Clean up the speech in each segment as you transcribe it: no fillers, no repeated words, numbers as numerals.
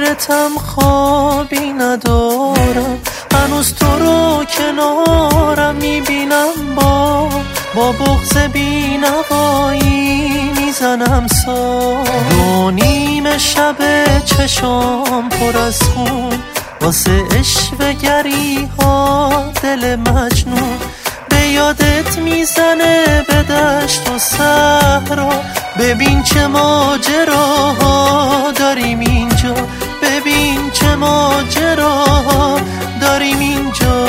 یادتم خوابی ندارم، هنوز تو رو کنارم میبینم، با بغض بینوایی میزنم سار. 2:30 شب چشام پر از خون، واسه اشوه‌گری ها دل مجنون. به یادت میزنه به دشت و صحرا، ببین چه ماجراها داریم اینجا، ببین چه ماجراها داریم اینجا.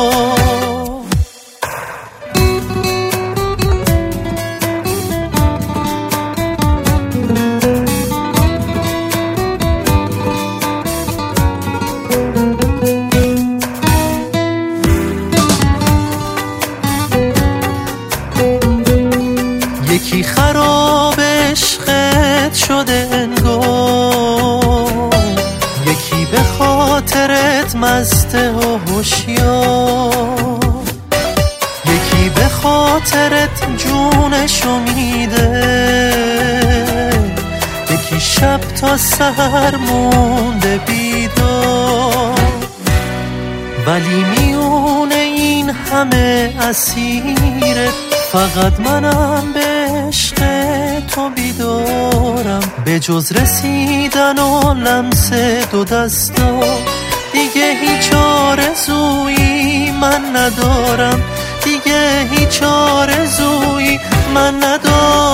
یکی خراب عشقت شده انگار، یکی به خاطرت مسته و هوشیار، یکی به خاطرت جونشو میده، یکی شب تا سحر مونده بیدار. ولی میونه این همه اسیرت، فقط منم به عشق تو بیدارم. به جز رسیدن و لمس دو دستا، دیگه هیچ آرزویی من ندارم، دیگه هیچ آرزویی من ندارم.